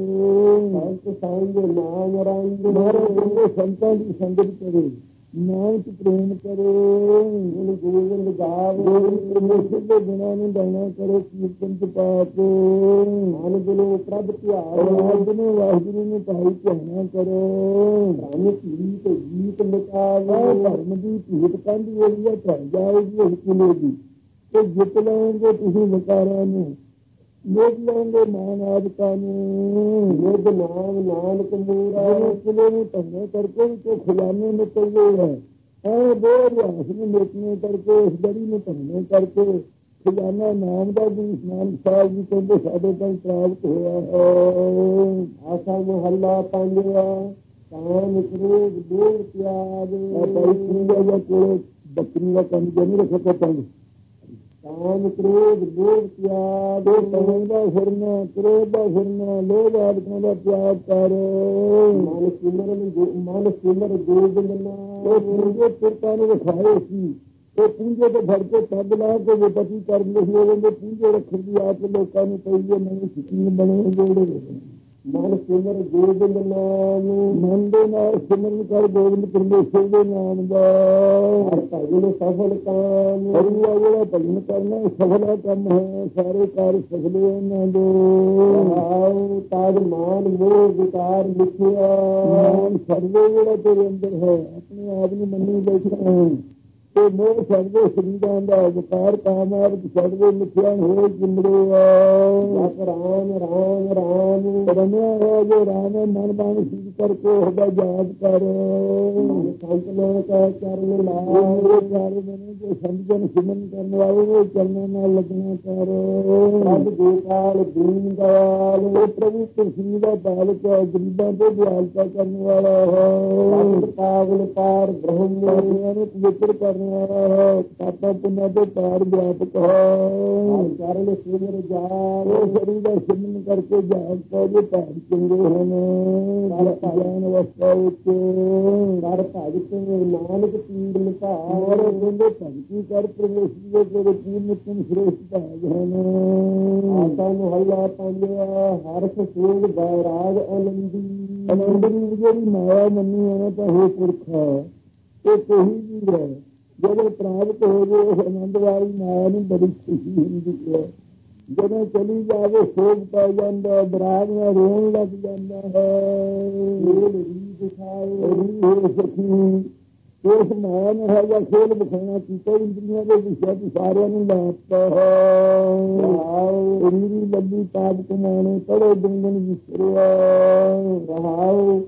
नाम रंग संतां की संगत करे नाम च प्रेम करे गोविंद गावे परमेश्वर के गुणा ने गाना करे कीर्तन च पाके मन दिलो प्रभ ध्यान ने वाहिगुरु ने भाई ध्याना करो धर्म गीत गीत निकालो धर्म की भीत कंध ਜਿਹੜੀ ਢਹਿ ਜਾਏਗੀ ਉਹ ਕਿਲੇ ਦੀ ਤੇ ਜਿੱਤ ਲਓਗੇ ਤੁਸੀਂ ਵਿਕਾਰਾਂ ਨੂੰ ਲੋਕ ਲਓਗੇ ਮਾਨ ਆਦਿਕਾਂ ਨੂੰ ਲੋਕ ਨਾਮ ਨਾਨਕ ਮੂਰਾ ਕਿਲੇ ਨੂੰ ਧੰਨੇ ਕਰਕੇ ਤੇ ਖਜ਼ਾਨੇ ਨਿਕਲਦੇ ਹੈ ਐ ਦੋ ਰਿਆਸ ਨੂੰ ਮੇਟਨੇ ਕਰਕੇ ਉਸ ਗੜੀ ਨੂੰ ਧੰਨੇ ਕਰਕੇ ਖਜ਼ਾਨਾ ਨਾਮ ਦਾ ਵੀ ਇਸਨਾਨ ਸਾਹਿਬ ਜੀ ਕਹਿੰਦੇ ਸਾਡੇ ਕੋਲ ਪ੍ਰਾਪਤ ਹੋਇਆ ਹੈ ਆਸਾ ਮੁਹੱਲਾ ਪੰਜਵਾ ਕਾਮ ਕ੍ਰੋਧ ਲੋਭ ਤਿਆਗ ਭਾਈ ਕੋਲ ਬੱਕਰੀ ਦਾ ਕੰਮ ਜੇ ਨਹੀਂ ਰੱਖਿਆ ਪੰਜ ਕਾਮ ਕ੍ਰੋਧ ਲੋਭ ਤਿਆਗ ਕਾਮ ਦਾ ਫਿਰਨਾ ਕ੍ਰੋਧ ਦਾ ਫਿਰਨਾ ਲੋਭ ਆਦਿਕਾਂ ਦਾ ਤਿਆਗ ਕਰ ਮਨ ਸਿਮਰਨ ਮਨ ਸਿਮਰ ਗੋਬਿੰਦ ਨਾਮ ਉਹ ਪੂੰਜੇ ਤੁਰਕਾਂ ਨੂੰ ਵਿਖਾਏ ਸੀ ਉਹ ਪੂੰਜੇ ਤੋਂ ਫੜ ਕੇ ਪੱਗ ਲਾ ਕੇ ਜੇ ਪਤੀ ਕਰਨ ਲਈ ਹੋਵੇ ਪੂੰਜੇ ਰੱਖਣ ਦੀ ਆਪ ਲੋਕਾਂ ਨੂੰ ਪਈ ਹੈ ਨਹੀਂ ਸ਼ਕੀਨ ਬਣੇ ਜਿਹੜੇ ਮਨ ਸਿਮਰ ਗੋਬਿੰਦ ਨਾਮ ਮਨ ਦੇ ਨਾਲ ਸਿਮਰਨ ਕਰ ਗੋਬਿੰਦ ਪਰਮੇਸ਼ਰ ਦੇ ਨਾਮ ਦਾ ਭਜਨ ਸਫਲ ਕੰਮ ਹਰੀਆ ਜਿਹੜਾ ਭਜਨ ਕਰਨਾ ਸਫਲਾ ਕੰਮ ਹੈ ਸਾਰੇ ਕਾਰ ਸਫਲੇ ਉਹਨਾਂ ਦੇ ਆਉ ਤਾਜ ਮਾਨ ਮੋਹ ਵਿਕਾਰ ਲਿਖਿਆ ਮਾਨ ਸਰਵੇ ਜਿਹੜਾ ਤੇਰੇ ਅੰਦਰ ਹੈ ਆਪਣੇ ਆਪ ਨੂੰ ਮੰਨੀ ਬੈਠਾ ਹੈ ਤੇ ਮੋਹ ਛੱਡਦੇ ਸਰੀਰਾਂ ਦਾ ਵਿਕਾਰ ਕਾਮ ਆਦਿ ਛੱਡਦੇ ਮਿੱਥਿਆ ਹੋਏ ਜਿਮੜੇ ਜਪ ਰਾਮ ਰਾਮ ਰਾਮ ਰਮਿਆ ਹੈ ਜੋ ਰਾਮ ਮਨ ਬਾਣ ਸਿੱਧ ਕਰਕੇ ਉਹਦਾ ਯਾਦ ਕਰ ਸੰਤ ਲੋਕ ਚਰਨ ਲਾਏ ਪਿਆਰੇ ਮਨ ਜੋ ਸਮਝਣ ਸਿਮਰਨ ਕਰਨ ਵਾਲੇ ਨੇ ਚਰਨਾਂ ਨਾਲ ਲੱਗਣਾ ਕਰ ਰੱਬ ਗੋਪਾਲ ਦੀਨ ਦਇਆਲ ਉਹ ਪ੍ਰਭੂ ਤੁਲਸੀ ਦਾ ਬਾਲਕ ਗਰੀਬਾਂ ਤੇ ਦਿਆਲਤਾ ਕਰਨ ਵਾਲਾ ਹੈ ਪਾਵਨ ਪਾਰ ਬ੍ਰਹਮ ਨੂੰ ਪਵਿੱਤਰ ਕਰਨ ਪਾਪਾ ਪੁੰਨਾ ਦੇ ਪਾਰ ਵਿਆਪਕ ਹੈ ਚਰਨ ਸਿਮਰ ਜਾਲ ਸਰੀਰ ਦਾ ਸਿਮਰਨ ਕਰਕੇ ਜਾਨ ਪਾਵੇ ਭਾਗ ਚੰਗੇ ਹਨ ਗਿਆਨ ਅਵਸਥਾ ਵਿੱਚ ਕਰ ਭਗਤ ਨਾਨਕ ਪੀੜ ਮਿਟਾ ਕਹਿੰਦੇ ਭਗਤੀ ਕਰ ਪ੍ਰਵੇਸ਼ੀ ਦੇ ਤੇਰੇ ਪੀਰ ਨਿਤਨ ਸ਼੍ਰੇਸ਼ਟ ਭਾਗ ਹਨ ਆਸਾ ਨੂੰ ਹੱਲਾ ਪਾਉਂਦਿਆ ਹਰਖ ਸੋਗ ਬੈਰਾਗ ਆਨੰਦੀ ਆਨੰਦੀ ਜਿਹੜੀ ਮਾਇਆ ਮੰਨੀ ਹੈ ਤਾਂ ਇਹ ਪੁਰਖਾ ਇਹ ਕਹੀ ਵੀ ਹੈ ਜਦੋਂ ਪ੍ਰਾਪਤ ਹੋ ਜਾਏ ਉਸ ਆਨੰਦ ਵਾਲੀ ਮਾਇਆ ਨੂੰ ਬੜੀ ਖੁਸ਼ੀ ਹੁੰਦੀ ਹੈ ਜਦੋਂ ਚਲੀ ਜਾਵੇ ਸੋਗ ਪੈ ਜਾਂਦਾ ਬਰਾਗ ਨਾਲ ਰੋਣ ਲੱਗ ਜਾਂਦਾ ਹੈ ਸਖੀ ਉਸ ਮਾਇਆ ਨੂੰ ਹੈ ਜਾਂ ਖੇਲ ਵਿਖਾਉਣਾ ਕੀਤਾ ਇੰਦਰੀਆਂ ਦੇ ਵਿਸ਼ੇ ਚ ਸਾਰਿਆਂ ਨੂੰ ਲਾਪਤਾ ਹੈ ਰੀਰੀ ਲੱਭੀ ਪਾਪ ਕਮਾਉਣੇ ਪੜੇ ਦੁੰਗਨ ਵਿਸਰਿਆ ਰਹਾਉ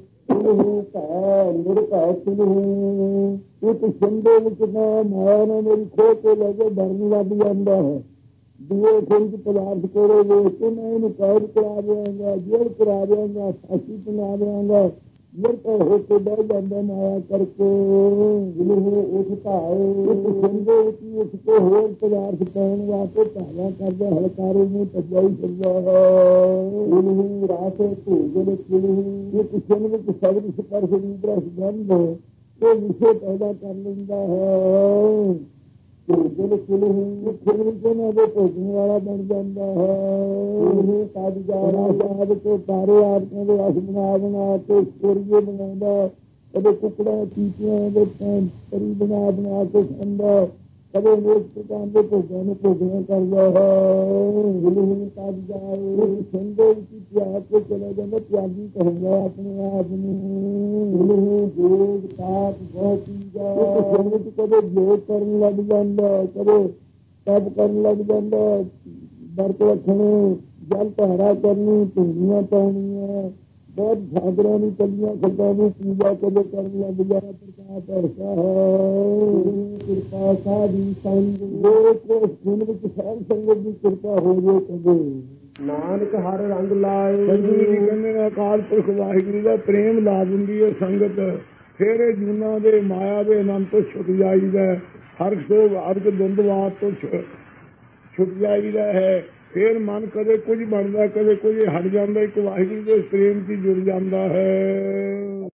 ਨਿਰਭੈ ਸੁਣੂ ਇੱਕ ਸੰਦੇ ਵਿੱਚ ਨਾ ਮਾਇਆ ਨੇ ਮੇਰੀ ਖੋਹ ਕੇ ਲੈ ਕੇ ਡਰਨ ਲੱਗ ਜਾਂਦਾ ਹੈ ਦੂਏ ਖਿੰਚ ਪਦਾਰਥ ਕੋਲੇ ਵੇਖ ਕੇ ਮੈਂ ਇਹਨੂੰ ਕੈਦ ਕਰਾ ਦਿਆਂਗਾ ਜੇਲ੍ਹ ਕਰਾ ਦਿਆਂਗਾ ਫਾਂਸੀ ਬਣਾ ਦਿਆਂਗਾ ਨਿਰਭੈ ਹੋ ਕੇ ਬਹਿ ਜਾਂਦਾ ਮਾਇਆ ਕਰਕੇ ਜਿਹਨੂੰ ਉੱਠ ਭਾਏ ਇੱਕ ਸੰਦੇ ਵਿੱਚ ਉੱਠ ਕੇ ਹੋਰ ਪਦਾਰਥ ਪੈਣ ਵਾਸਤੇ ਧਾਵਾ ਕਰਦਾ ਹਲਕਾਰੇ ਨੂੰ ਤਜਾਈ ਕਰਦਾ ਹੈ ਇਹਨੂੰ ਰਾਸੇ ਭੋਜਨ ਕਿਹਨੂੰ ਇੱਕ ਸੰਦ ਵਿੱਚ ਸ਼ਬਦ ਸਪਰਸ਼ ਰੂਪ ਰਸ ਗੰਧ ਇਹ ਵਿਸ਼ੇ ਪੈਦਾ ਕਰ ਲੈਂਦਾ ਹੈ ਭੋਜਨ ਕਿਹਨੂੰ ਖਿਲਵਿਚਨਾਂ ਦੇ ਭੋਜਨ ਵਾਲਾ ਬਣ ਜਾਂਦਾ ਹੈ ਇਹ ਸਾਧ ਜਾਣਾ ਸਾਧ ਕੇ ਤਾਰੇ ਆਦਮੀਆਂ ਦੇ ਰਸ ਬਣਾ ਬਣਾ ਕੇ ਸੋਰੀਏ ਬਣਾਉਂਦਾ ਕਦੇ ਕੁਕੜਾਂ ਚੀਟੀਆਂ ਦੇ ਪਰੀ ਬਣਾ ਬਣਾ ਕੇ ਖਾਂਦਾ ਕਦੇ ਅਨੇਕ ਪ੍ਰਕਾਰ ਦੇ ਭੋਗਾਂ ਨੂੰ ਭੋਗਣਾ ਕਰਦਾ ਹੈ ਜਿਹਨੂੰ ਸਾਧ ਜਾਏ ਸੰਦੇ ਵਿੱਚ ਤਿਆਗ ਕੇ ਚਲਾ ਜਾਂਦਾ ਤਿਆਗੀ ਕਹੂੰਗਾ ਆਪਣੇ ਆਪ ਨੂੰ ਜਿਹਨੂੰ ਜੋਗ ਤਾਪ ਬਹੁਤ ਚੀਜ਼ਾਂ ਸੰਗਤ ਕਦੇ ਜੋਗ ਕਰਨ ਲੱਗ ਜਾਂਦਾ ਕਦੇ ਤਪ ਕਰਨ ਲੱਗ ਜਾਂਦਾ ਵਰਤ ਰੱਖਣੇ ਜਲ ਧਾਰਾ ਕਰਨੀ ਧੂਣੀਆਂ ਪਾਉਣੀਆਂ ਬਹੁਤ ਸਾਗਰਾਂ ਨੂੰ ਚੱਲੀਆਂ ਖੱਡਾਂ ਨੂੰ ਪੂਜਾ ਕਦੇ ਕਰਨ ਲੱਗ ਜਾਣਾ ਪ੍ਰਕਾਸ਼ ਐਸਾ ਹੈ ਕਿਰਪਾ ਸਾਡੀ ਸੰਗ ਦਿਨ ਵਿੱਚ ਸਾਧ ਸੰਗਤ ਦੀ ਕਿਰਪਾ ਹੋ ਜਾਏ ਕਦੇ ਨਾਨਕ ਹਰ ਰੰਗ ਲਾਏ ਸਤਿਗੁਰੂ ਜੀ ਕਹਿੰਦੇ ਨੇ ਅਕਾਲ ਪੁਰਖ ਵਾਹਿਗੁਰੂ ਦਾ ਪ੍ਰੇਮ ਲਾ ਦਿੰਦੀ ਹੈ ਸੰਗਤ ਫਿਰ ਇਹ ਜੂਨਾਂ ਦੇ ਮਾਇਆ ਦੇ ਆਨੰਦ ਤੋਂ ਛੁੱਟ ਜਾਈਦਾ ਹਰ ਸੋਗ ਹਰ ਦੁੰਦਵਾਦ ਤੋਂ ਛੁੱਟ ਜਾਈਦਾ ਹੈ ਫਿਰ ਮਨ ਕਦੇ ਕੁਝ ਬਣਦਾ ਕਦੇ ਕੁਝ ਹਟ ਜਾਂਦਾ ਇੱਕ ਵਾਹਿਗੁਰੂ ਦੇ ਪ੍ਰੇਮ ਚ ਜੁੜ ਜਾਂਦਾ ਹੈ।